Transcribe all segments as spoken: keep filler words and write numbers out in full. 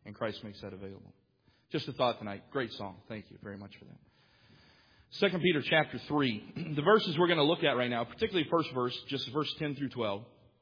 And Christ makes that available. Just a thought tonight. Great song. Thank you very much for that. Second Peter chapter three. The verses we're going to look at right now, particularly first verse, just verse ten through twelve.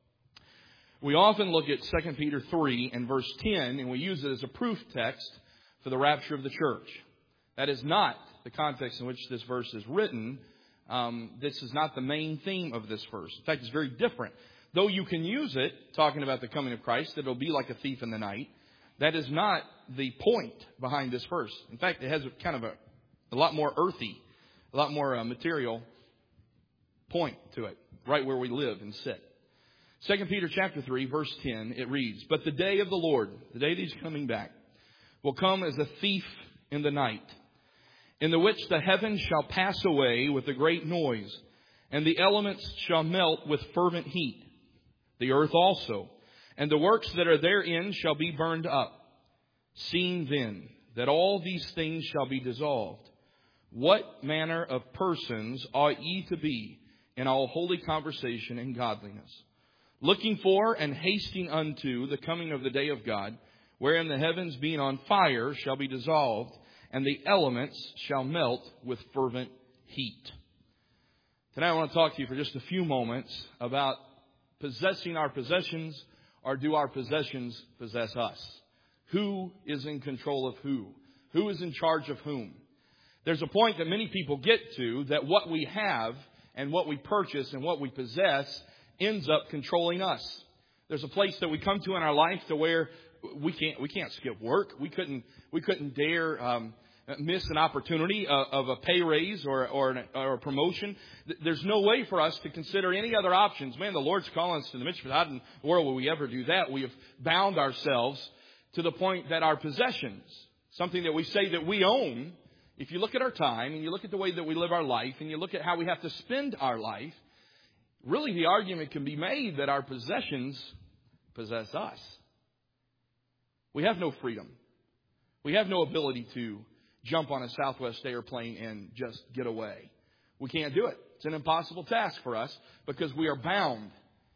We often look at Second Peter three and verse ten, and we use it as a proof text for the rapture of the church. That is not the context in which this verse is written. Um, this is not the main theme of this verse. In fact, it's very different. Though you can use it, talking about the coming of Christ, that it'll be like a thief in the night. That is not the point behind this verse. In fact, it has a kind of a, a lot more earthy, a lot more uh, material point to it, right where we live and sit. Second Peter chapter three, verse ten, it reads, "But the day of the Lord," the day that He's coming back, "will come as a thief in the night, in the which the heavens shall pass away with a great noise, and the elements shall melt with fervent heat. The earth also, and the works that are therein shall be burned up. Seeing then that all these things shall be dissolved, what manner of persons ought ye to be in all holy conversation and godliness, looking for and hasting unto the coming of the day of God, wherein the heavens being on fire shall be dissolved, and the elements shall melt with fervent heat." Tonight I want to talk to you for just a few moments about possessing our possessions, or do our possessions possess us? Who is in control of who? Who is in charge of whom? There's a point that many people get to that what we have and what we purchase and what we possess ends up controlling us. There's a place that we come to in our life to where we can't we can't skip work. We couldn't we couldn't dare um, miss an opportunity of, of a pay raise or or, an, or a promotion. There's no way for us to consider any other options. Man, the Lord's calling us to the mission. How in the world will we ever do that? We have bound ourselves to the point that our possessions, something that we say that we own, if you look at our time and you look at the way that we live our life and you look at how we have to spend our life, really the argument can be made that our possessions possess us. We have no freedom. We have no ability to jump on a Southwest airplane and just get away. We can't do it. It's an impossible task for us because we are bound.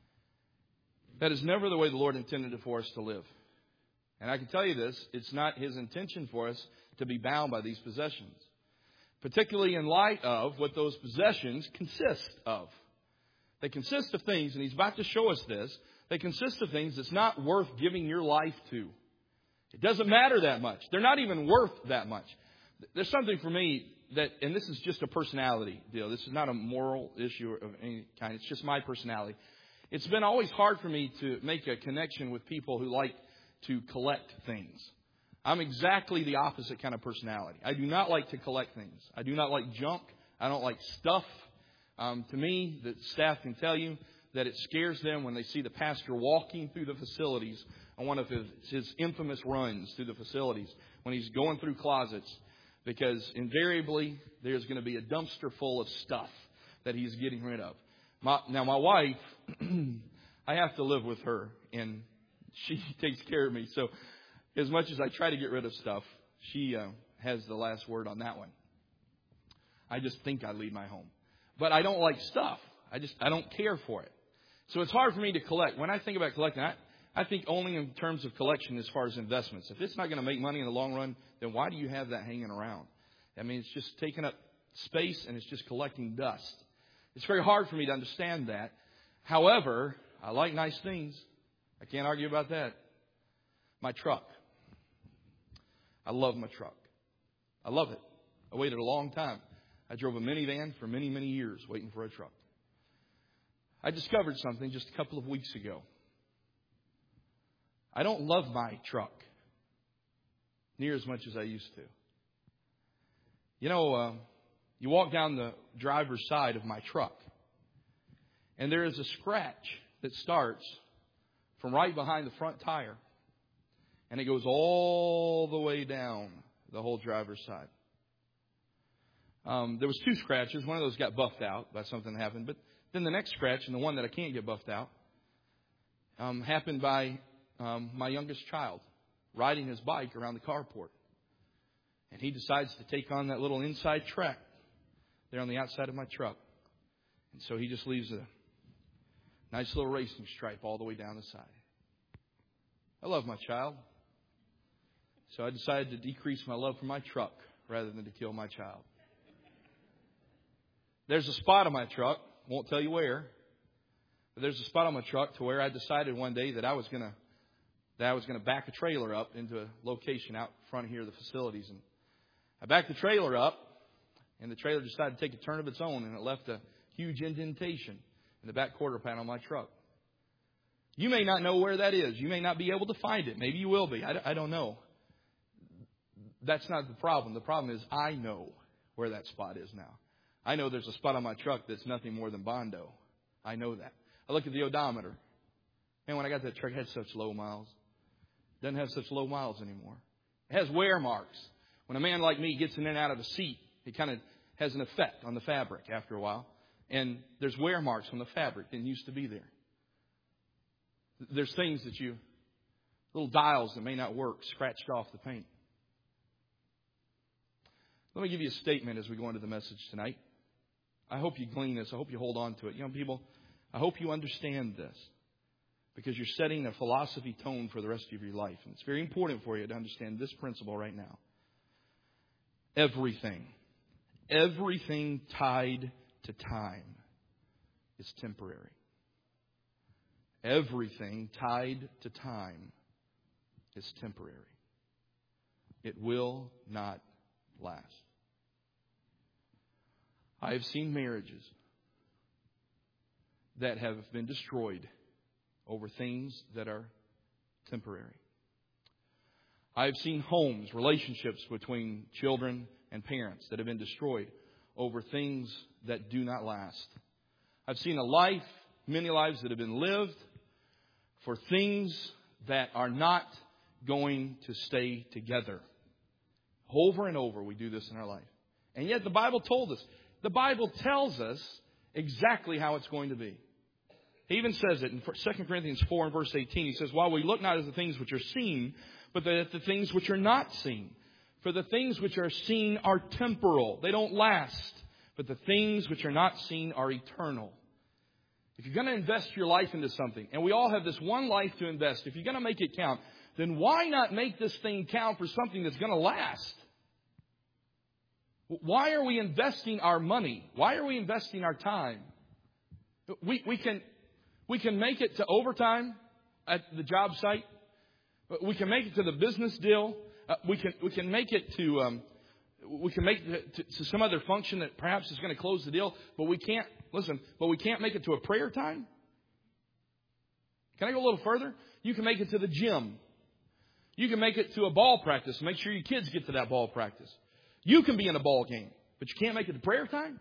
That is never the way the Lord intended it for us to live. And I can tell you this, it's not His intention for us to be bound by these possessions, particularly in light of what those possessions consist of. They consist of things, and He's about to show us this, they consist of things that's not worth giving your life to. It doesn't matter that much. They're not even worth that much. There's something for me that, and this is just a personality deal. This is not a moral issue of any kind. It's just my personality. It's been always hard for me to make a connection with people who like to collect things. I'm exactly the opposite kind of personality. I do not like to collect things. I do not like junk. I don't like stuff. Um, to me, the staff can tell you that it scares them when they see the pastor walking through the facilities on one of his, his infamous runs through the facilities, when he's going through closets, because invariably there's going to be a dumpster full of stuff that he's getting rid of. My, now, my wife, I have to live with her, and she takes care of me. So as much as I try to get rid of stuff, she uh, has the last word on that one. I just think I leave my home. But I don't like stuff. I just I don't care for it. So it's hard for me to collect. When I think about collecting, I, I think only in terms of collection as far as investments. If it's not going to make money in the long run, then why do you have that hanging around? I mean, it's just taking up space and it's just collecting dust. It's very hard for me to understand that. However, I like nice things. I can't argue about that. My truck. I love my truck. I love it. I waited a long time. I drove a minivan for many, many years waiting for a truck. I discovered something just a couple of weeks ago. I don't love my truck near as much as I used to. You know, uh, you walk down the driver's side of my truck, and there is a scratch that starts from right behind the front tire, and it goes all the way down the whole driver's side. Um, there was two scratches. One of those got buffed out by something that happened, but then the next scratch, and the one that I can't get buffed out, um, happened by um, my youngest child riding his bike around the carport. And he decides to take on that little inside track there on the outside of my truck. And so he just leaves a nice little racing stripe all the way down the side. I love my child. So I decided to decrease my love for my truck rather than to kill my child. There's a spot on my truck, won't tell you where, but there's a spot on my truck to where I decided one day that I was going to that I was going to back a trailer up into a location out front here of the facilities. And I backed the trailer up, and the trailer decided to take a turn of its own, and it left a huge indentation in the back quarter panel of my truck. You may not know where that is. You may not be able to find it. Maybe you will be. I, I don't know. That's not the problem. The problem is I know where that spot is now. I know there's a spot on my truck that's nothing more than Bondo. I know that. I look at the odometer. And when I got that truck, it had such low miles. It doesn't have such low miles anymore. It has wear marks. When a man like me gets in and out of a seat, it kind of has an effect on the fabric after a while. And there's wear marks on the fabric that used to be there. There's things that you, little dials that may not work, scratched off the paint. Let me give you a statement as we go into the message tonight. I hope you glean this. I hope you hold on to it. Young people, I hope you understand this, because you're setting a philosophy tone for the rest of your life. And it's very important for you to understand this principle right now. Everything, everything tied to time is temporary. Everything tied to time is temporary. It will not last. I have seen marriages that have been destroyed over things that are temporary. I have seen homes, relationships between children and parents that have been destroyed over things that do not last. I've seen a life, many lives that have been lived for things that are not going to stay together. Over and over we do this in our life. And yet the Bible told us. The Bible tells us exactly how it's going to be. He even says it in Second Corinthians four and verse eighteen. He says, while we look not at the things which are seen, but at the things which are not seen. For the things which are seen are temporal. They don't last. But the things which are not seen are eternal. If you're going to invest your life into something, and we all have this one life to invest, if you're going to make it count, then why not make this thing count for something that's going to last? Why are we investing our money? Why are we investing our time? We, we can, we can make it to overtime at the job site. We can make it to the business deal. Uh, we can, we can make it to, um, we can make it to, to some other function that perhaps is going to close the deal. But we can't, listen, but we can't make it to a prayer time. Can I go a little further? You can make it to the gym. You can make it to a ball practice. Make sure your kids get to that ball practice. You can be in a ball game, but you can't make it to prayer time?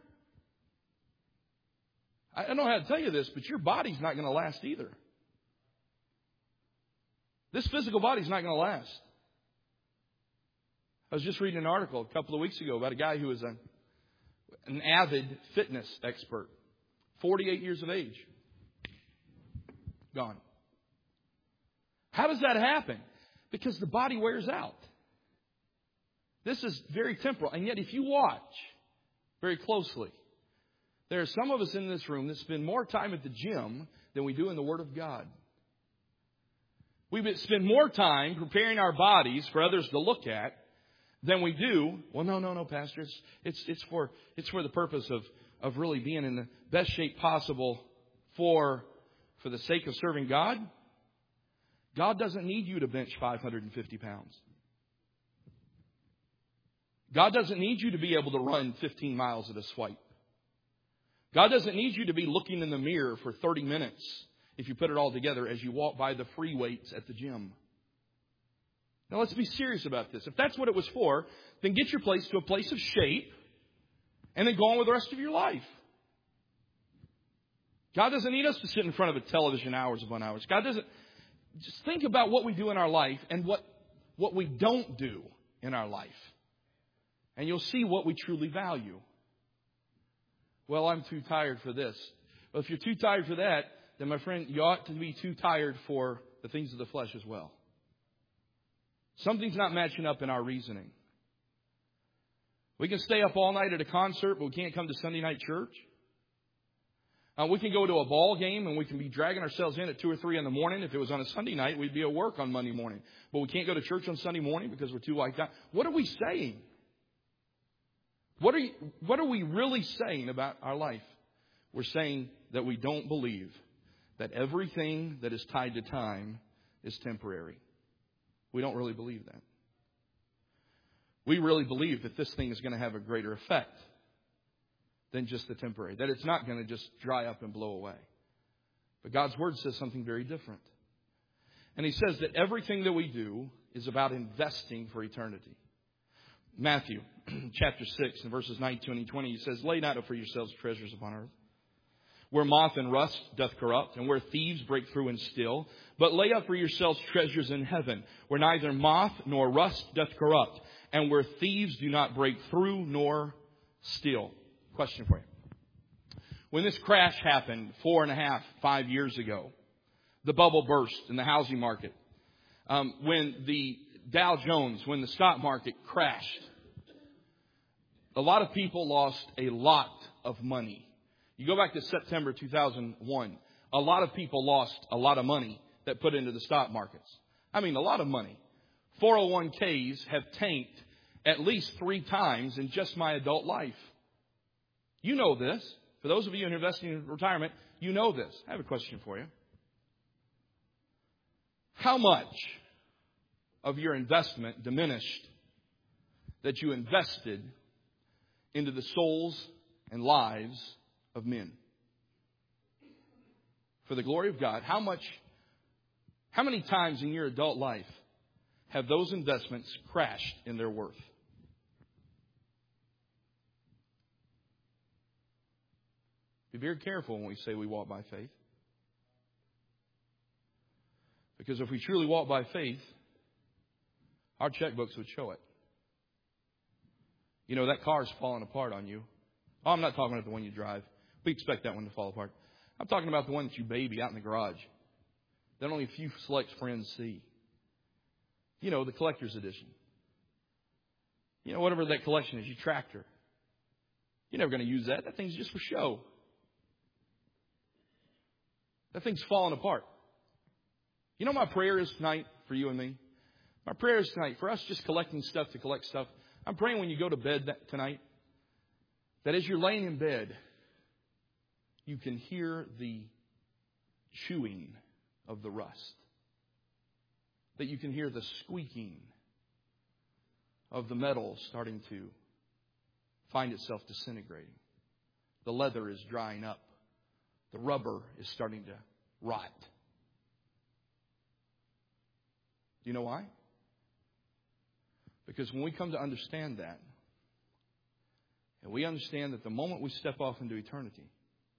I don't know how to tell you this, but your body's not going to last either. This physical body's not going to last. I was just reading an article a couple of weeks ago about a guy who was a, an avid fitness expert. forty-eight years of age. Gone. How does that happen? Because the body wears out. This is very temporal. And yet if you watch very closely, there are some of us in this room that spend more time at the gym than we do in the Word of God. We spend more time preparing our bodies for others to look at than we do. Well, no, no, no, Pastor. It's, it's, it's, for, it's for the purpose of, of really being in the best shape possible for, for the sake of serving God. God doesn't need you to bench five hundred fifty pounds. God doesn't need you to be able to run fifteen miles at a swipe. God doesn't need you to be looking in the mirror for thirty minutes, if you put it all together, as you walk by the free weights at the gym. Now let's be serious about this. If that's what it was for, then get your place to a place of shape and then go on with the rest of your life. God doesn't need us to sit in front of a television hours upon hours. God doesn't. Just think about what we do in our life and what, what we don't do in our life. And you'll see what we truly value. Well, I'm too tired for this. Well, if you're too tired for that, then, my friend, you ought to be too tired for the things of the flesh as well. Something's not matching up in our reasoning. We can stay up all night at a concert, but we can't come to Sunday night church. Uh, we can go to a ball game and we can be dragging ourselves in at two or three in the morning. If it was on a Sunday night, we'd be at work on Monday morning. But we can't go to church on Sunday morning because we're too wiped out. What are we saying? What are you, what are we really saying about our life? We're saying that we don't believe that everything that is tied to time is temporary. We don't really believe that. We really believe that this thing is going to have a greater effect than just the temporary. That it's not going to just dry up and blow away. But God's Word says something very different. And He says that everything that we do is about investing for eternity. Matthew chapter six and verses nineteen and twenty, He says, "Lay not up for yourselves treasures upon earth, where moth and rust doth corrupt, and where thieves break through and steal. But lay up for yourselves treasures in heaven, where neither moth nor rust doth corrupt, and where thieves do not break through nor steal." Question for you. When this crash happened four and a half, five years ago, the bubble burst in the housing market. Um, when the Dow Jones, when the stock market crashed, a lot of people lost a lot of money. You go back to September two thousand one, a lot of people lost a lot of money that put into the stock markets. I mean, a lot of money. four oh one k's have tanked at least three times in just my adult life. You know this. For those of you who are investing in retirement, you know this. I have a question for you. How much of your investment diminished that you invested into the souls and lives of men? For the glory of God, how much, how many times in your adult life have those investments crashed in their worth? Be very careful when we say we walk by faith. Because if we truly walk by faith, our checkbooks would show it. You know, that car's falling apart on you. Oh, I'm not talking about the one you drive. We expect that one to fall apart. I'm talking about the one that you baby out in the garage that only a few select friends see. You know, the collector's edition. You know, whatever that collection is, your tractor. You're never going to use that. That thing's just for show. That thing's falling apart. You know, my prayer is tonight for you and me. My prayer is tonight for us just collecting stuff to collect stuff. I'm praying when you go to bed that, tonight, that as you're laying in bed, you can hear the chewing of the rust. That you can hear the squeaking of the metal starting to find itself disintegrating. The leather is drying up. The rubber is starting to rot. Do you know why? Because when we come to understand that, and we understand that the moment we step off into eternity,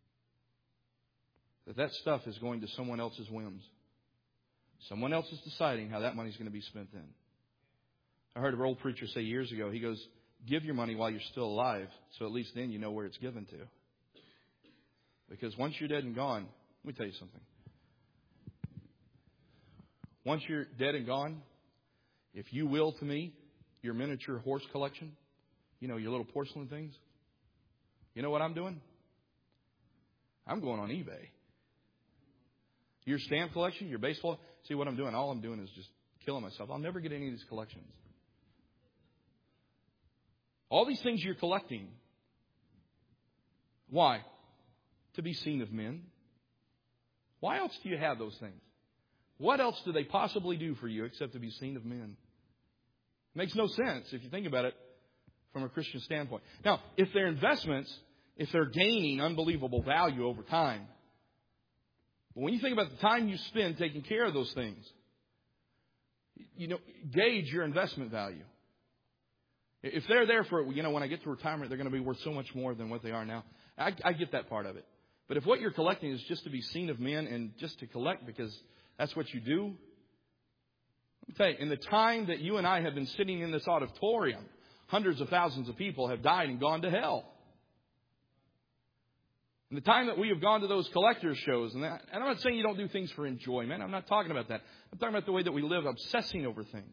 that that stuff is going to someone else's whims. Someone else is deciding how that money is going to be spent then. I heard an old preacher say years ago, he goes, give your money while you're still alive, so at least then you know where it's given to. Because once you're dead and gone, let me tell you something. Once you're dead and gone, if you will to me, your miniature horse collection, you know, your little porcelain things, you know what I'm doing? I'm going on eBay. Your stamp collection, your baseball, see what I'm doing? All I'm doing is just killing myself. I'll never get any of these collections. All these things you're collecting. Why? To be seen of men. Why else do you have those things? What else do they possibly do for you except to be seen of men? It makes no sense if you think about it from a Christian standpoint. Now, if they're investments, if they're gaining unbelievable value over time, but when you think about the time you spend taking care of those things, you know, gauge your investment value. If they're there for, you know, when I get to retirement, they're going to be worth so much more than what they are now. I, I get that part of it. But if what you're collecting is just to be seen of men and just to collect because that's what you do, let me tell you, in the time that you and I have been sitting in this auditorium, hundreds of thousands of people have died and gone to hell. In the time that we have gone to those collectors' shows, and, that, and I'm not saying you don't do things for enjoyment. I'm not talking about that. I'm talking about the way that we live, obsessing over things.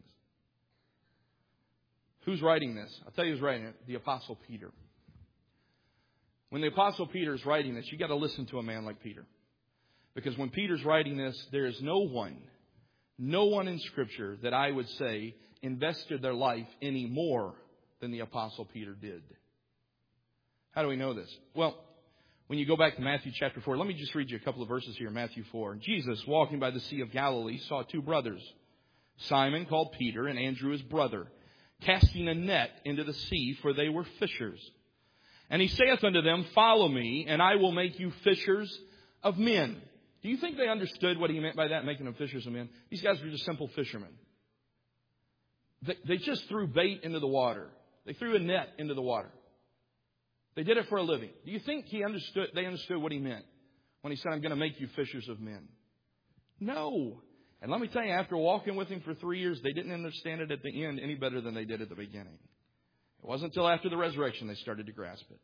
Who's writing this? I'll tell you who's writing it. The Apostle Peter. When the Apostle Peter is writing this, you got to listen to a man like Peter. Because when Peter's writing this, there is no one, no one in Scripture that I would say invested their life any more than the Apostle Peter did. How do we know this? Well, when you go back to Matthew chapter four, let me just read you a couple of verses here. Matthew four. Jesus, walking by the Sea of Galilee, saw two brothers, Simon called Peter and Andrew his brother, casting a net into the sea, for they were fishers. And he saith unto them, Follow me, and I will make you fishers of men. Do you think they understood what he meant by that, making them fishers of men? These guys were just simple fishermen. They, they just threw bait into the water. They threw a net into the water. They did it for a living. Do you think he understood? They understood what he meant when he said, I'm going to make you fishers of men? No. And let me tell you, after walking with him for three years, they didn't understand it at the end any better than they did at the beginning. It wasn't until after the resurrection they started to grasp it.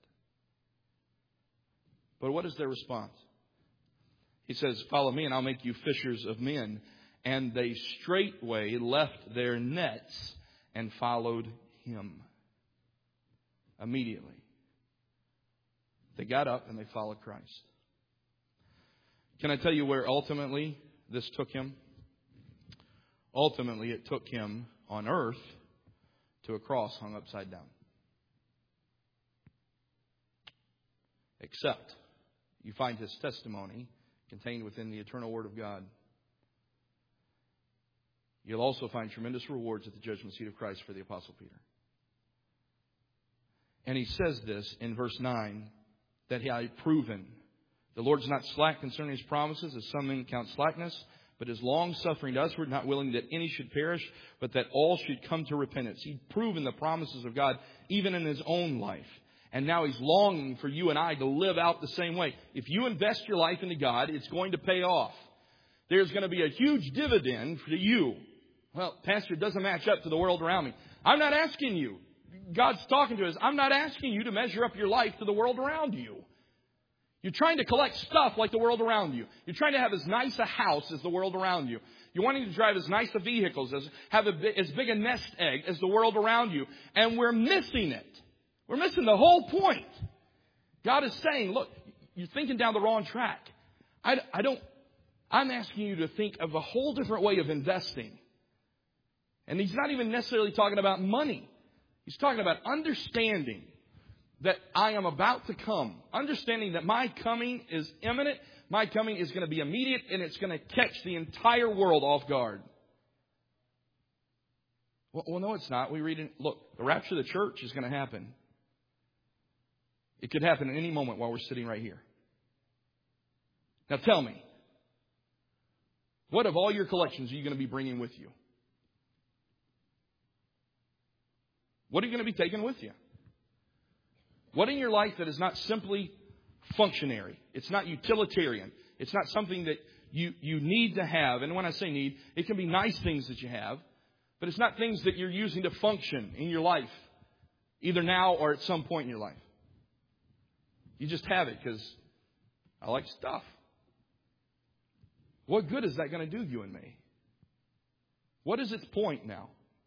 But what is their response? He says, Follow me and I'll make you fishers of men. And they straightway left their nets and followed him. Immediately. They got up and they followed Christ. Can I tell you where ultimately this took him? Ultimately, it took him on earth to a cross hung upside down. Except you find his testimony contained within the eternal Word of God. You'll also find tremendous rewards at the judgment seat of Christ for the Apostle Peter. And he says this in verse nine, that he had proven. The Lord is not slack concerning his promises, as some men count slackness, but is long-suffering to usward, not willing that any should perish, but that all should come to repentance. He'd proven the promises of God even in his own life. And now he's longing for you and I to live out the same way. If you invest your life into God, it's going to pay off. There's going to be a huge dividend for you. Well, Pastor, it doesn't match up to the world around me. I'm not asking you. God's talking to us. I'm not asking you to measure up your life to the world around you. You're trying to collect stuff like the world around you. You're trying to have as nice a house as the world around you. You're wanting to drive as nice a vehicles, as have a, as big a nest egg as the world around you. And we're missing it. We're missing the whole point. God is saying, look, you're thinking down the wrong track. I, I don't, I'm asking you to think of a whole different way of investing. And he's not even necessarily talking about money. He's talking about understanding that I am about to come. Understanding that my coming is imminent. My coming is going to be immediate. And it's going to catch the entire world off guard. Well, well no, it's not. We read in, look, the rapture of the church is going to happen. It could happen at any moment while we're sitting right here. Now tell me, what of all your collections are you going to be bringing with you? What are you going to be taking with you? What in your life that is not simply functionary? It's not utilitarian. It's not something that you, you need to have. And when I say need, it can be nice things that you have. But it's not things that you're using to function in your life. Either now or at some point in your life. You just have it because I like stuff. What good is that going to do you and me? What is its point now?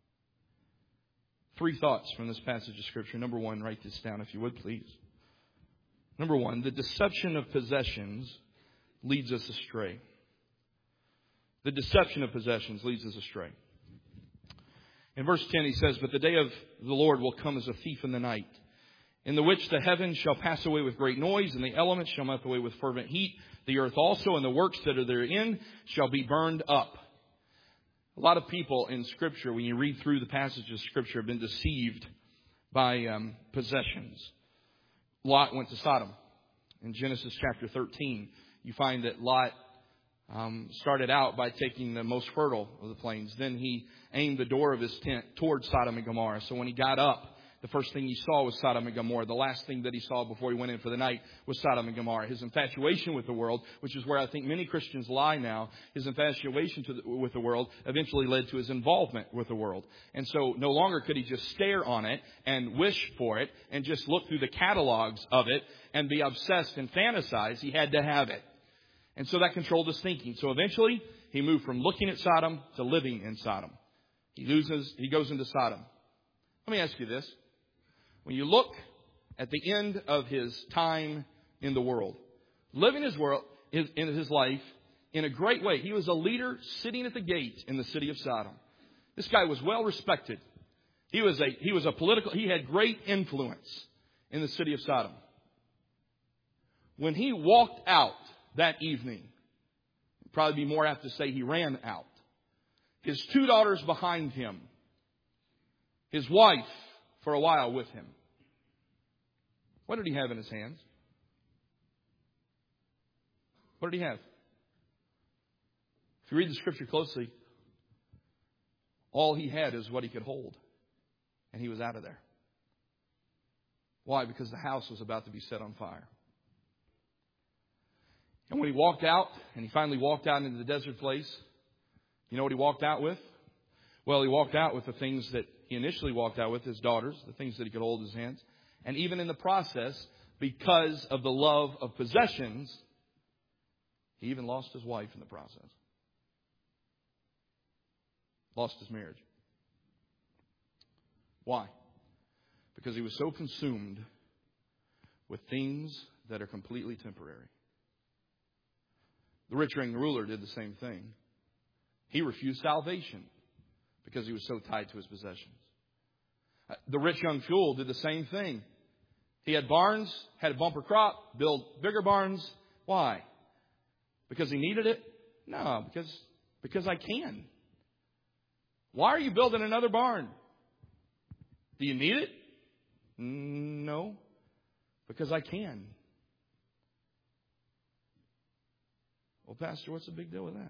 Three thoughts from this passage of Scripture. Number one, write this down if you would, please. Number one, the deception of possessions leads us astray. The deception of possessions leads us astray. In verse ten, he says, But the day of the Lord will come as a thief in the night, in the which the heavens shall pass away with great noise, and the elements shall melt away with fervent heat. The earth also and the works that are therein shall be burned up. A lot of people in Scripture, when you read through the passages of Scripture, have been deceived by um, possessions. Lot went to Sodom. In Genesis chapter thirteen, you find that Lot um, started out by taking the most fertile of the plains. Then he aimed the door of his tent towards Sodom and Gomorrah. So when he got up, the first thing he saw was Sodom and Gomorrah. The last thing that he saw before he went in for the night was Sodom and Gomorrah. His infatuation with the world, which is where I think many Christians lie now, his infatuation to the, with the world eventually led to his involvement with the world. And so no longer could he just stare on it and wish for it and just look through the catalogs of it and be obsessed and fantasize. He had to have it. And so that controlled his thinking. So eventually he moved from looking at Sodom to living in Sodom. He loses, he goes into Sodom. Let me ask you this. When you look at the end of his time in the world, living his world his, in his life in a great way. He was a leader sitting at the gate in the city of Sodom. This guy was well respected. He was a he was a political. He had great influence in the city of Sodom. When he walked out that evening, it'd probably be more apt to say he ran out. His two daughters behind him. His wife for a while with him. What did he have in his hands? What did he have? If you read the scripture closely, all he had is what he could hold. And he was out of there. Why? Because the house was about to be set on fire. And when he walked out, and he finally walked out into the desert place, you know what he walked out with? Well, he walked out with the things that he initially walked out with, his daughters, the things that he could hold in his hands. And even in the process, because of the love of possessions, he even lost his wife in the process. Lost his marriage. Why? Because he was so consumed with things that are completely temporary. The rich young ruler did the same thing. He refused salvation because he was so tied to his possessions. The rich young fool did the same thing. He had barns, had a bumper crop, built bigger barns. Why? Because he needed it? No, because, because I can. Why are you building another barn? Do you need it? No, because I can. Well, Pastor, what's the big deal with that?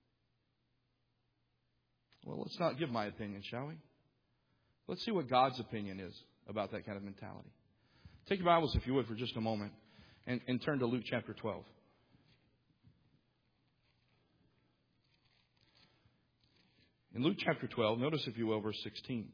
Well, let's not give my opinion, shall we? Let's see what God's opinion is about that kind of mentality. Take your Bibles, if you would, for just a moment and, and turn to Luke chapter twelve. In Luke chapter twelve, notice, if you will, verse sixteen.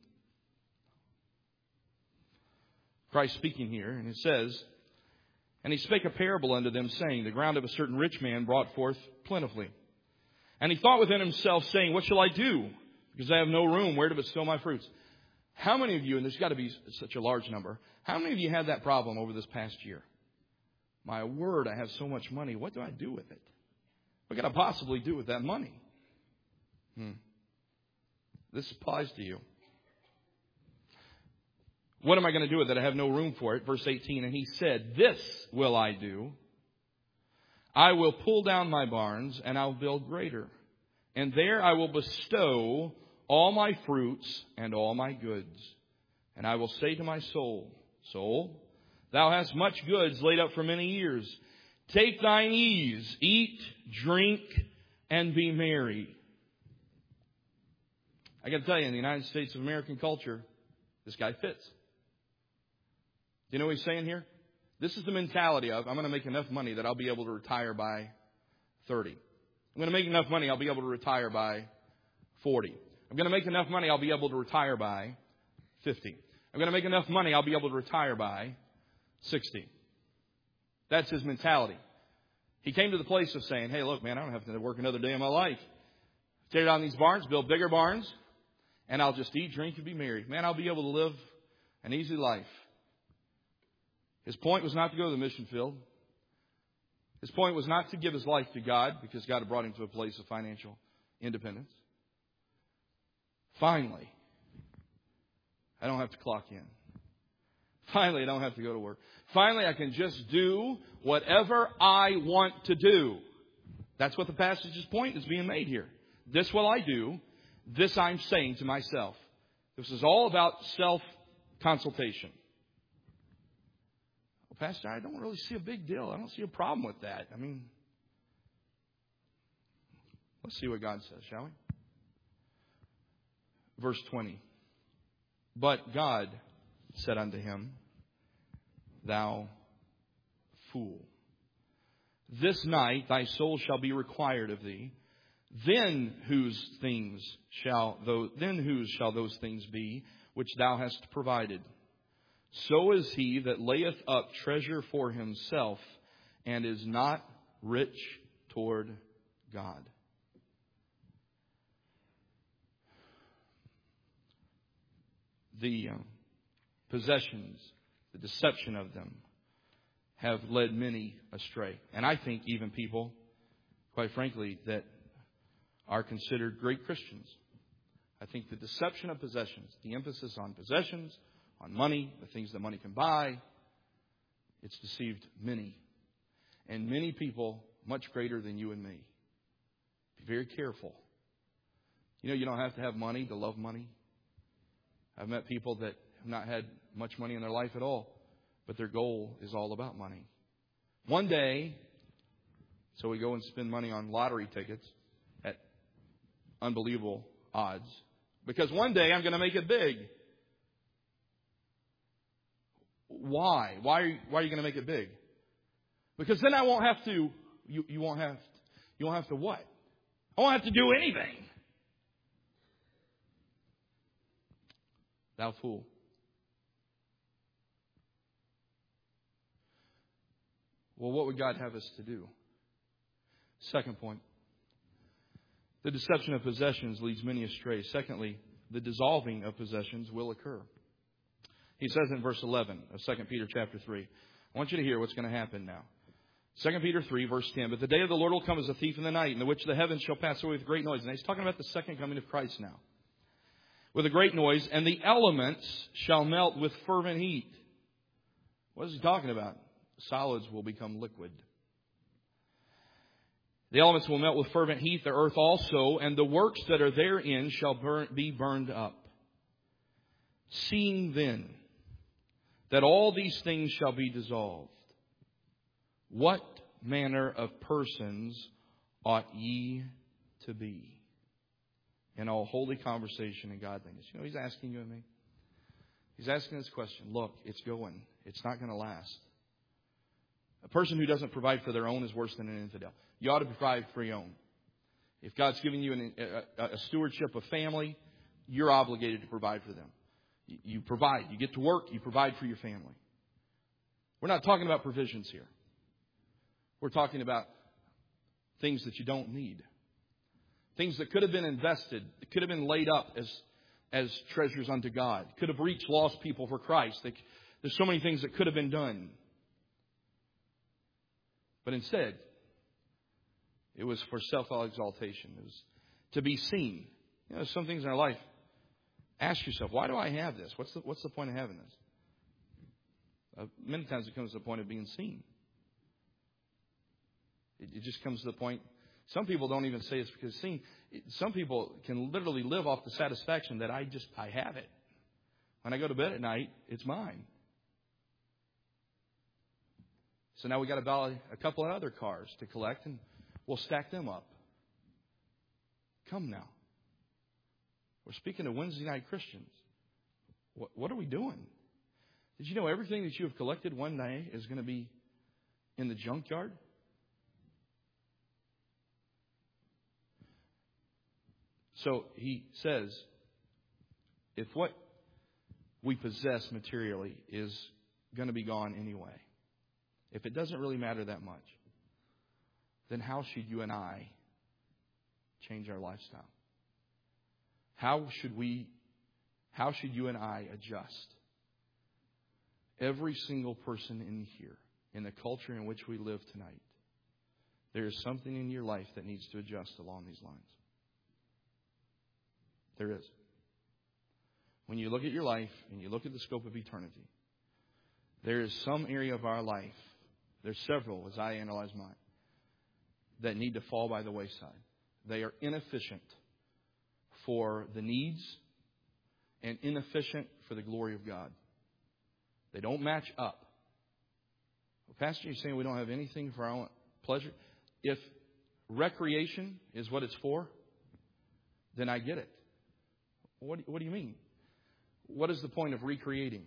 Christ speaking here, and it says, "And he spake a parable unto them, saying, The ground of a certain rich man brought forth plentifully. And he thought within himself, saying, What shall I do? Because I have no room where to bestow my fruits." How many of you, and there's got to be such a large number, how many of you had that problem over this past year? My word, I have so much money. What do I do with it? What can I possibly do with that money? Hmm. This applies to you. What am I going to do with it? I have no room for it. Verse eighteen, "And he said, This will I do. I will pull down my barns, and I'll build greater. And there I will bestow all my fruits and all my goods. And I will say to my soul, Soul, thou hast much goods laid up for many years. Take thine ease, eat, drink, and be merry." I got to tell you, in the United States of American culture, this guy fits. Do you know what he's saying here? This is the mentality of, I'm going to make enough money that I'll be able to retire by thirty. I'm going to make enough money I'll be able to retire by forty. I'm going to make enough money I'll be able to retire by fifty. I'm going to make enough money I'll be able to retire by sixty. That's his mentality. He came to the place of saying, hey, look, man, I don't have to work another day in my life. Tear down these barns, build bigger barns, and I'll just eat, drink, and be merry. Man, I'll be able to live an easy life. His point was not to go to the mission field. His point was not to give his life to God, because God had brought him to a place of financial independence. Finally, I don't have to clock in. Finally, I don't have to go to work. Finally, I can just do whatever I want to do. That's what the passage's point is being made here. This will I do. This I'm saying to myself. This is all about self-consultation. Well, Pastor, I don't really see a big deal. I don't see a problem with that. I mean, let's see what God says, shall we? Verse twenty. "But God said unto him, Thou fool, this night thy soul shall be required of thee. Then whose things shall those, then whose shall those things be which thou hast provided? So is he that layeth up treasure for himself and is not rich toward God." The uh, possessions, the deception of them have led many astray. And I think even people, quite frankly, that are considered great Christians. I think the deception of possessions, the emphasis on possessions, on money, the things that money can buy, it's deceived many. And many people much greater than you and me. Be very careful. You know, you don't have to have money to love money. I've met people that have not had much money in their life at all, but their goal is all about money. One day, so we go and spend money on lottery tickets at unbelievable odds, because one day I'm going to make it big. Why? Why are you, why are you going to make it big? Because then I won't have to. You, you won't have. You won't have to what? I won't have to do anything. Thou fool. Well, what would God have us to do? Second point. The deception of possessions leads many astray. Secondly, the dissolving of possessions will occur. He says in verse eleven of Second Peter chapter three. I want you to hear what's going to happen now. Second Peter three, verse ten. But the day of the Lord will come as a thief in the night, in the which the heavens shall pass away with great noise. And he's talking about the second coming of Christ now. With a great noise, and the elements shall melt with fervent heat. What is he talking about? Solids will become liquid. The elements will melt with fervent heat, the earth also, and the works that are therein shall burn, be burned up. Seeing then that all these things shall be dissolved, what manner of persons ought ye to be in all holy conversation and godliness? You know, he's asking you and me. He's asking this question. Look, it's going. It's not going to last. A person who doesn't provide for their own is worse than an infidel. You ought to provide for your own. If God's given you an, a, a stewardship of family, you're obligated to provide for them. You, you provide. You get to work. You provide for your family. We're not talking about provisions here. We're talking about things that you don't need. Things that could have been invested, that could have been laid up as, as treasures unto God. Could have reached lost people for Christ. They, there's so many things that could have been done. But instead, it was for self-exaltation. It was to be seen. You know, some things in our life. Ask yourself, why do I have this? What's the, what's the point of having this? Uh, many times it comes to the point of being seen. It, it just comes to the point. Some people don't even say it's because seen. It, some people can literally live off the satisfaction that I just, I have it. When I go to bed at night, it's mine. So now we got to buy a couple of other cars to collect, and we'll stack them up. Come now. We're speaking to Wednesday night Christians. What, what are we doing? Did you know everything that you have collected one day is going to be in the junkyard? So he says, if what we possess materially is going to be gone anyway, if it doesn't really matter that much, then how should you and I change our lifestyle? How should we, how should you and I adjust? Every single person in here, in the culture in which we live tonight, there is something in your life that needs to adjust along these lines. There is. When you look at your life and you look at the scope of eternity, there is some area of our life, there's several as I analyze mine, that need to fall by the wayside. They are inefficient for the needs and inefficient for the glory of God. They don't match up. Well, Pastor, you're saying we don't have anything for our own pleasure? If recreation is what it's for, then I get it. What, what do you mean? What is the point of recreating?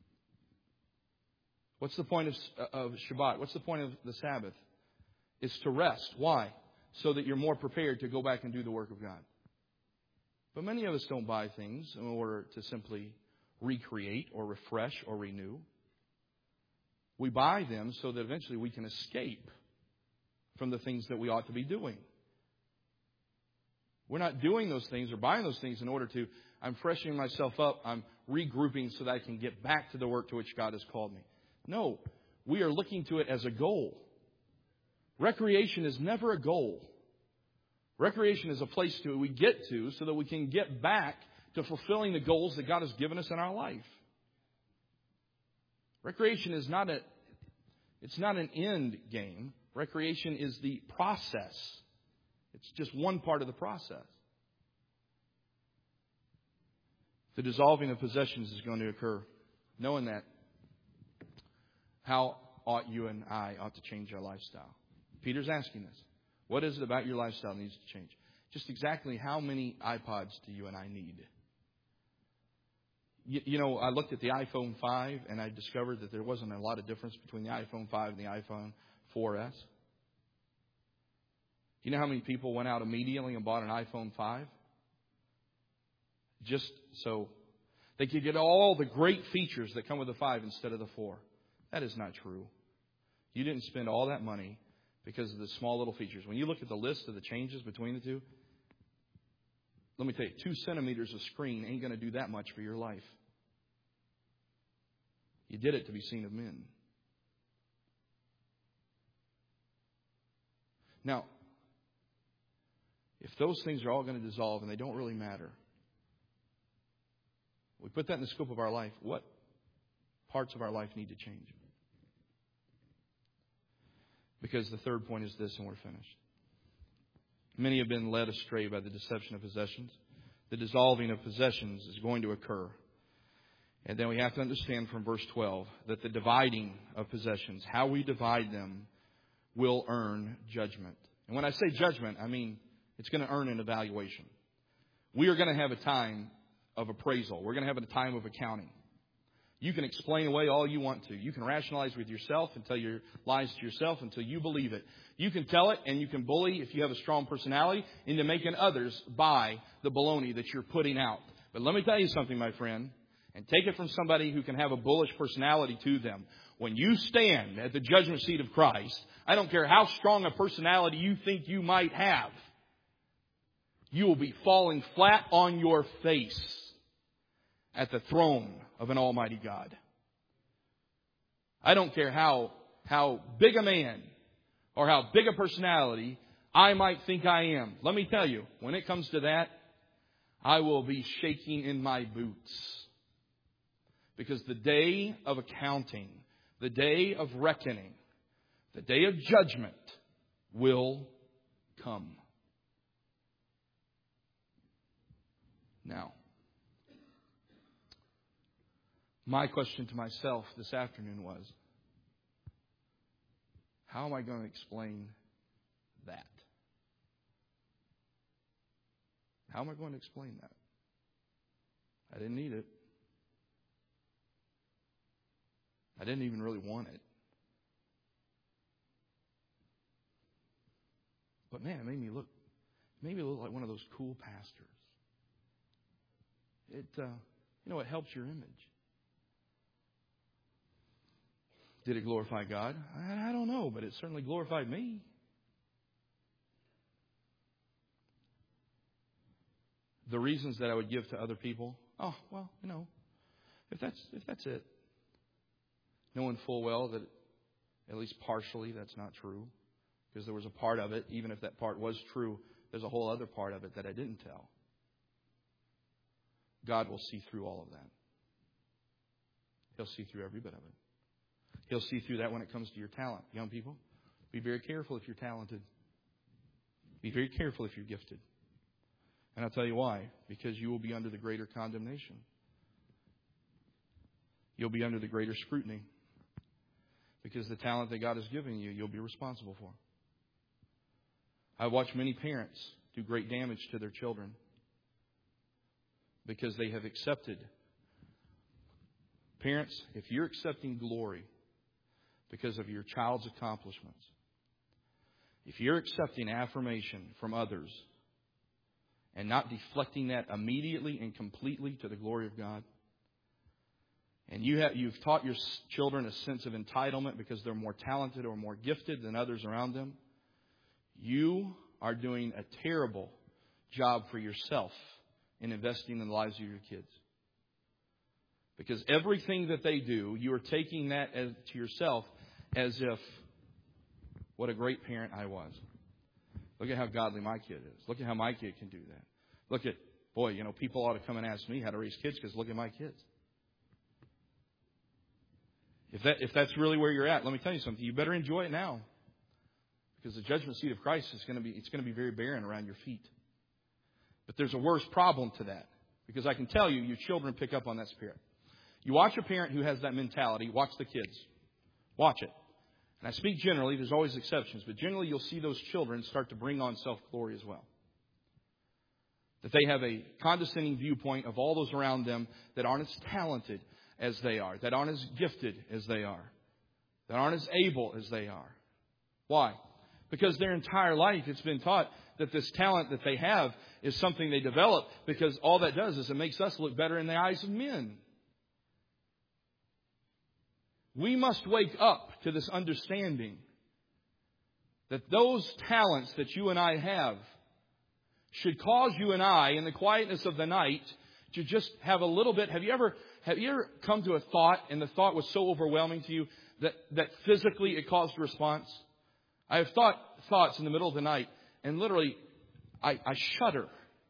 What's the point of, of Shabbat? What's the point of the Sabbath? It's to rest. Why? So that you're more prepared to go back and do the work of God. But many of us don't buy things in order to simply recreate or refresh or renew. We buy them so that eventually we can escape from the things that we ought to be doing. We're not doing those things or buying those things in order to, I'm freshening myself up, I'm regrouping so that I can get back to the work to which God has called me. No, we are looking to it as a goal. Recreation is never a goal. Recreation is a place to we get to so that we can get back to fulfilling the goals that God has given us in our life. Recreation is not a it's not an end game. Recreation is the process. It's just one part of the process. The dissolving of possessions is going to occur. Knowing that, how ought you and I ought to change our lifestyle? Peter's asking this. What is it about your lifestyle that needs to change? Just exactly how many iPods do you and I need? You, you know, I looked at the iPhone five and I discovered that there wasn't a lot of difference between the iPhone five and the iPhone four S. You know how many people went out immediately and bought an iPhone five? Just so they could get all the great features that come with the five instead of the four. That is not true. You didn't spend all that money because of the small little features. When you look at the list of the changes between the two, let me tell you, two centimeters of screen ain't going to do that much for your life. You did it to be seen of men. Now, if those things are all going to dissolve and they don't really matter, we put that in the scope of our life, what parts of our life need to change? Because the third point is this, and we're finished. Many have been led astray by the deception of possessions. The dissolving of possessions is going to occur. And then we have to understand from verse twelve that the dividing of possessions, how we divide them, will earn judgment. And when I say judgment, I mean it's going to earn an evaluation. We are going to have a time of appraisal. We're going to have a time of accounting. You can explain away all you want to. You can rationalize with yourself and tell your lies to yourself until you believe it. You can tell it and you can bully, if you have a strong personality, into making others buy the baloney that you're putting out. But let me tell you something, my friend, and take it from somebody who can have a bullish personality to them. When you stand at the judgment seat of Christ, I don't care how strong a personality you think you might have, you will be falling flat on your face at the throne of an almighty God. I don't care how, how big a man or how big a personality I might think I am. Let me tell you, when it comes to that, I will be shaking in my boots. Because the day of accounting, the day of reckoning, the day of judgment will come. Now, my question to myself this afternoon was, how am I going to explain that? How am I going to explain that? I didn't need it. I didn't even really want it. But man, it made me look, made me look like one of those cool pastors. It, uh, you know, it helps your image. Did it glorify God? I don't know, but it certainly glorified me. The reasons that I would give to other people, oh, well, you know, if that's if that's it. Knowing full well that at least partially that's not true. Because there was a part of it, even if that part was true, there's a whole other part of it that I didn't tell. God will see through all of that. He'll see through every bit of it. He'll see through that when it comes to your talent. Young people, be very careful if you're talented. Be very careful if you're gifted. And I'll tell you why. Because you will be under the greater condemnation. You'll be under the greater scrutiny. Because the talent that God has given you, you'll be responsible for. I've watched many parents do great damage to their children because they have accepted. Parents, if you're accepting glory because of your child's accomplishments, if you're accepting affirmation from others and not deflecting that immediately and completely to the glory of God, and you have, you've taught your children a sense of entitlement because they're more talented or more gifted than others around them, you are doing a terrible, job for yourself in investing in the lives of your kids. Because everything that they do, you are taking that as, to yourself as if, what a great parent I was. Look at how godly my kid is. Look at how my kid can do that. Look at, boy, you know, people ought to come and ask me how to raise kids because look at my kids. If that if that's really where you're at, let me tell you something. You better enjoy it now. Because the judgment seat of Christ is going to be, it's going to be very barren around your feet. But there's a worse problem to that. Because I can tell you, your children pick up on that spirit. You watch a parent who has that mentality, watch the kids. Watch it. And I speak generally, there's always exceptions, but generally you'll see those children start to bring on self-glory as well. That they have a condescending viewpoint of all those around them that aren't as talented as they are, that aren't as gifted as they are, that aren't as able as they are. Why? Because their entire life it's been taught that this talent that they have is something they develop, because all that does is it makes us look better in the eyes of men. We must wake up to this understanding that those talents that you and I have should cause you and I, in the quietness of the night, to just have a little bit. Have you ever have you ever come to a thought and the thought was so overwhelming to you that, that physically it caused a response? I have thought thoughts in the middle of the night, and literally I, I shudder.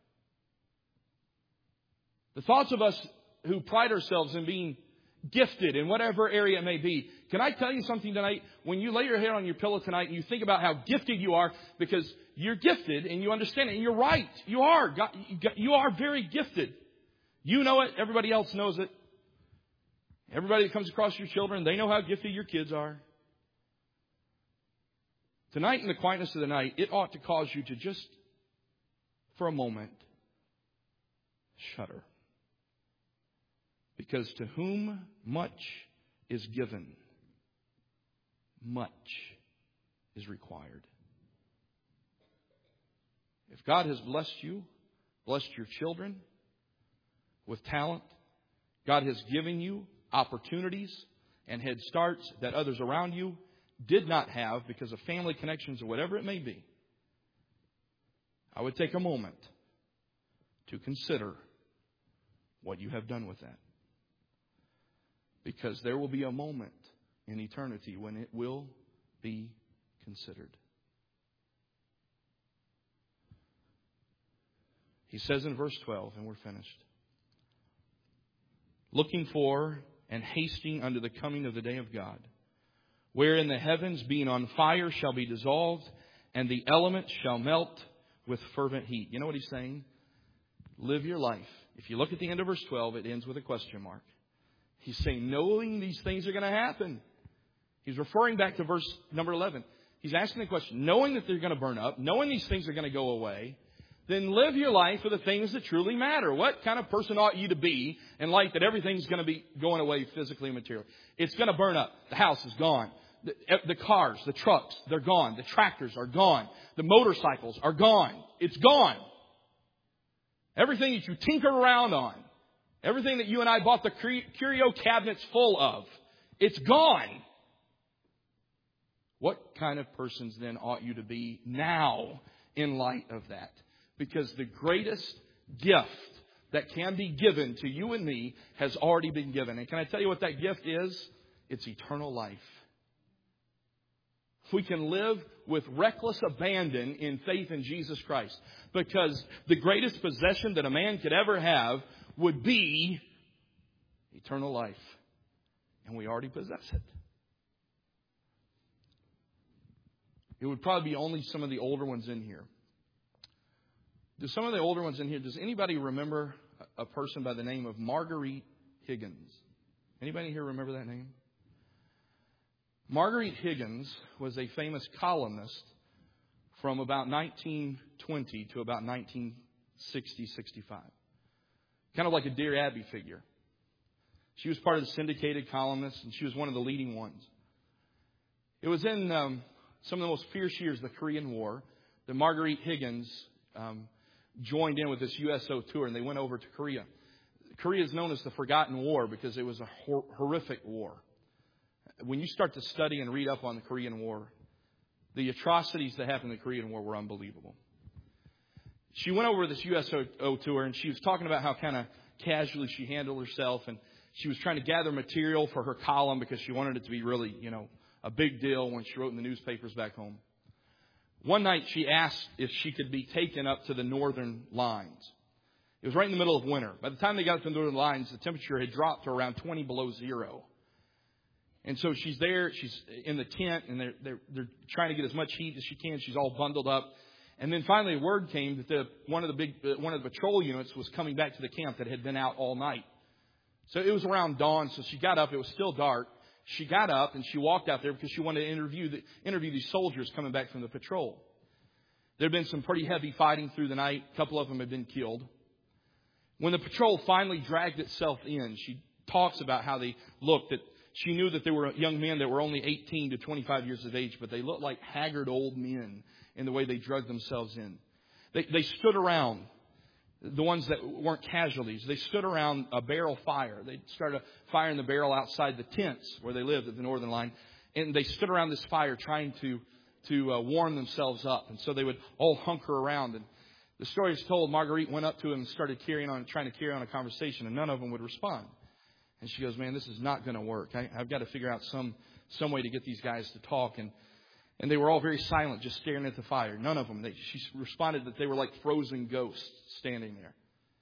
The thoughts of us who pride ourselves in being gifted in whatever area it may be. Can I tell you something tonight? When you lay your head on your pillow tonight and you think about how gifted you are, because you're gifted and you understand it, and you're right. You are. God, you are very gifted. You know it. Everybody else knows it. Everybody that comes across your children, they know how gifted your kids are. Tonight, in the quietness of the night, it ought to cause you to just, for a moment, shudder. Because to whom much is given, much is required. If God has blessed you, blessed your children with talent, God has given you opportunities and head starts that others around you did not have because of family connections or whatever it may be, I would take a moment to consider what you have done with that. Because there will be a moment in eternity when it will be considered. He says in verse twelve, and we're finished, looking for and hasting unto the coming of the day of God, wherein the heavens being on fire shall be dissolved, and the elements shall melt with fervent heat. You know what he's saying? Live your life. If you look at the end of verse twelve, it ends with a question mark. He's saying, knowing these things are going to happen. He's referring back to verse number eleven. He's asking the question, knowing that they're going to burn up, knowing these things are going to go away, then live your life for the things that truly matter. What kind of person ought you to be in light that everything's going to be going away physically and materially? It's going to burn up. The house is gone. The, the cars, the trucks, they're gone. The tractors are gone. The motorcycles are gone. It's gone. Everything that you tinker around on, everything that you and I bought the curio cabinets full of, it's gone. What kind of persons then ought you to be now in light of that? Because the greatest gift that can be given to you and me has already been given. And can I tell you what that gift is? It's eternal life. We can live with reckless abandon in faith in Jesus Christ. Because the greatest possession that a man could ever have would be eternal life. And we already possess it. It would probably be only some of the older ones in here. Do some of the older ones in here, does anybody remember a person by the name of Marguerite Higgins? Anybody here remember that name? Marguerite Higgins was a famous columnist from about nineteen twenty to about nineteen sixty, sixty-five. Kind of like a Dear Abby figure. She was part of the syndicated columnists, and she was one of the leading ones. It was in um, some of the most fierce years of the Korean War that Marguerite Higgins um, joined in with this U S O tour, and they went over to Korea. Korea is known as the Forgotten War because it was a hor- horrific war. When you start to study and read up on the Korean War, the atrocities that happened in the Korean War were unbelievable. she went over this U S O tour, and she was talking about how kind of casually she handled herself, and she was trying to gather material for her column because she wanted it to be really, you know, a big deal when she wrote in the newspapers back home. One night she asked if she could be taken up to the northern lines. It was right in the middle of winter. By the time they got to the northern lines, the temperature had dropped to around twenty below zero. And so she's there, she's in the tent, and they're, they're, they're trying to get as much heat as she can. She's all bundled up. And then finally word came that the, one of the big, uh, one of the patrol units was coming back to the camp that had been out all night. So it was around dawn, so she got up. It was still dark. She got up and she walked out there because she wanted to interview the, interview these soldiers coming back from the patrol. There had been some pretty heavy fighting through the night. A couple of them had been killed. When the patrol finally dragged itself in, she talks about how they looked. That she knew that there were young men that were only eighteen to twenty-five years of age, but they looked like haggard old men in the way they drugged themselves in. They, they stood around, the ones that weren't casualties. They stood around a barrel fire. They started firing the barrel outside the tents where they lived at the northern line. And they stood around this fire trying to, to uh, warm themselves up. And so they would all hunker around. And the story is told, Marguerite went up to them and started carrying on, trying to carry on a conversation, and none of them would respond. And she goes, man, this is not going to work. I, I've got to figure out some, some way to get these guys to talk. And And they were all very silent, just staring at the fire. None of them. They, she responded that they were like frozen ghosts standing there.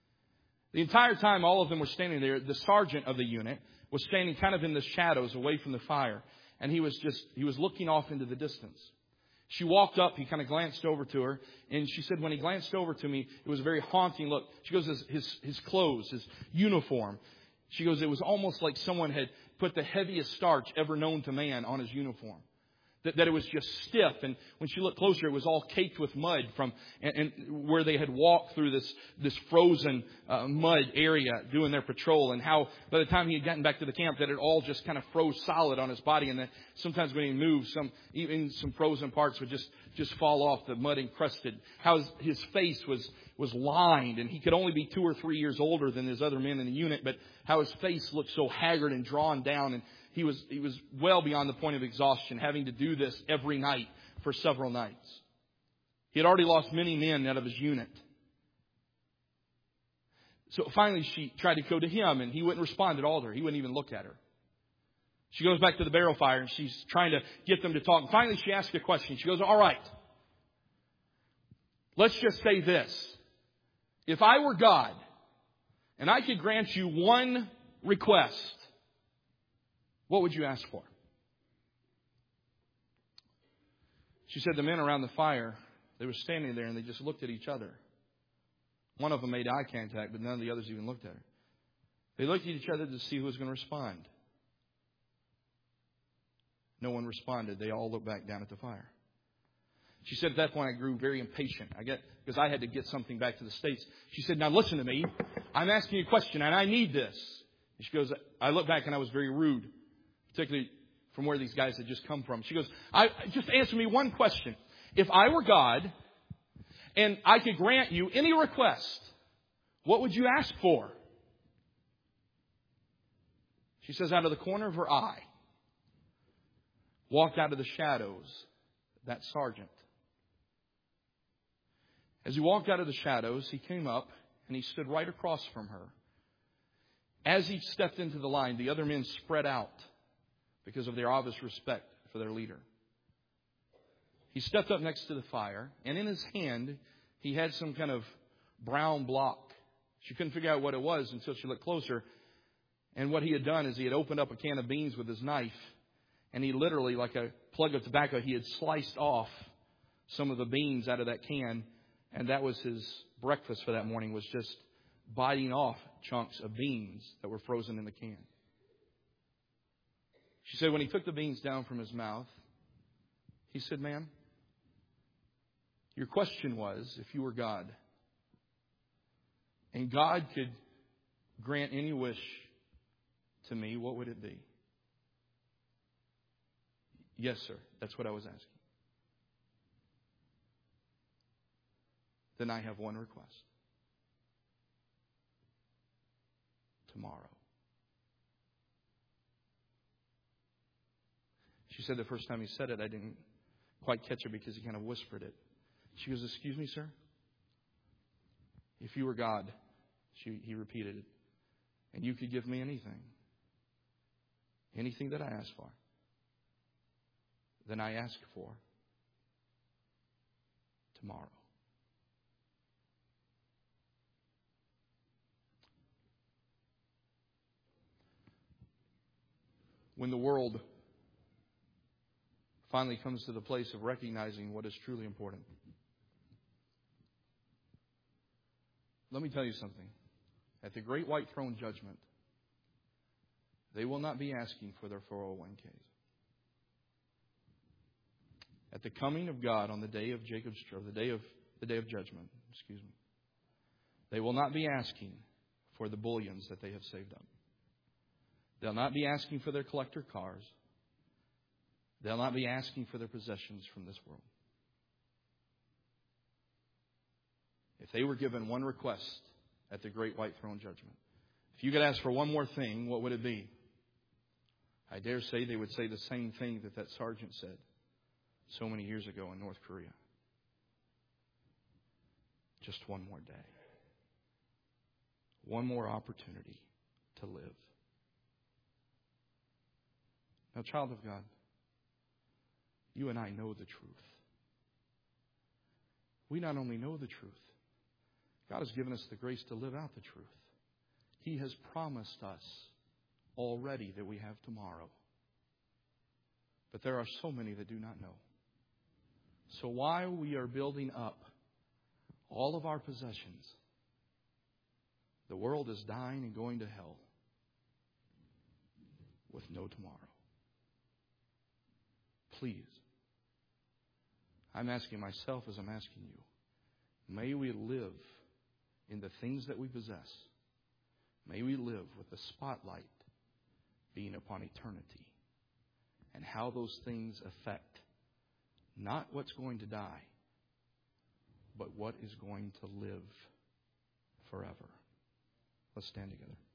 The entire time all of them were standing there, the sergeant of the unit was standing kind of in the shadows away from the fire. And he was just, he was looking off into the distance. She walked up, he kind of glanced over to her, and she said, when he glanced over to me, it was a very haunting look. She goes, his, his, his clothes, his uniform. She goes, it was almost like someone had put the heaviest starch ever known to man on his uniform. That, that it was just stiff, and when she looked closer, it was all caked with mud from and, and where they had walked through this this frozen uh, mud area doing their patrol, and how by the time he had gotten back to the camp, that it all just kind of froze solid on his body, and that sometimes when he moved, some even some frozen parts would just just fall off, the mud encrusted. How his, his face was was lined, and he could only be two or three years older than his other men in the unit, but how his face looked so haggard and drawn down, and He was, he was well beyond the point of exhaustion, having to do this every night for several nights. He had already lost many men out of his unit. So finally she tried to go to him, and he wouldn't respond at all to her. He wouldn't even look at her. She goes back to the barrel fire, and she's trying to get them to talk. And finally she asks a question. She goes, all right, let's just say this. If I were God, and I could grant you one request, what would you ask for? She said the men around the fire, they were standing there and they just looked at each other. One of them made eye contact, but none of the others even looked at her. They looked at each other to see who was going to respond. No one responded. They all looked back down at the fire. She said at that point I grew very impatient. I get because I had to get something back to the States. She said, now listen to me. I'm asking you a question and I need this. And she goes, I looked back and I was very rude. Particularly from where these guys had just come from. She goes, I, just answer me one question. If I were God and I could grant you any request, what would you ask for? She says, out of the corner of her eye, walked out of the shadows, that sergeant. As he walked out of the shadows, he came up and he stood right across from her. As he stepped into the line, the other men spread out because of their obvious respect for their leader. He stepped up next to the fire, and in his hand, he had some kind of brown block. She couldn't figure out what it was until she looked closer. And what he had done is he had opened up a can of beans with his knife, and he literally, like a plug of tobacco, he had sliced off some of the beans out of that can, and that was his breakfast for that morning, was just biting off chunks of beans that were frozen in the can. She said when he took the beans down from his mouth, he said, ma'am, your question was, if you were God, and God could grant any wish to me, what would it be? Yes, sir. That's what I was asking. Then I have one request. Tomorrow. She said the first time he said it, I didn't quite catch it because he kind of whispered it. She goes, excuse me, sir? If you were God, she, he repeated it, and you could give me anything, anything that I ask for, then I ask for tomorrow. When the world finally comes to the place of recognizing what is truly important, let me tell you something. At the great white throne judgment, they will not be asking for their four oh one k's. At the coming of God on the day of Jacob's or the day of the day of judgment, excuse me, they will not be asking for the bullions that they have saved up. They'll not be asking for their collector cars. They'll not be asking for their possessions from this world. If they were given one request at the great white throne judgment, if you could ask for one more thing, what would it be? I dare say they would say the same thing that that sergeant said so many years ago in North Korea. Just one more day. One more opportunity to live. Now, child of God, you and I know the truth. We not only know the truth, God has given us the grace to live out the truth. He has promised us already that we have tomorrow. But there are so many that do not know. So while we are building up all of our possessions, the world is dying and going to hell with no tomorrow. Please, I'm asking myself as I'm asking you, may we live in the things that we possess. May we live with the spotlight being upon eternity and how those things affect not what's going to die, but what is going to live forever. Let's stand together.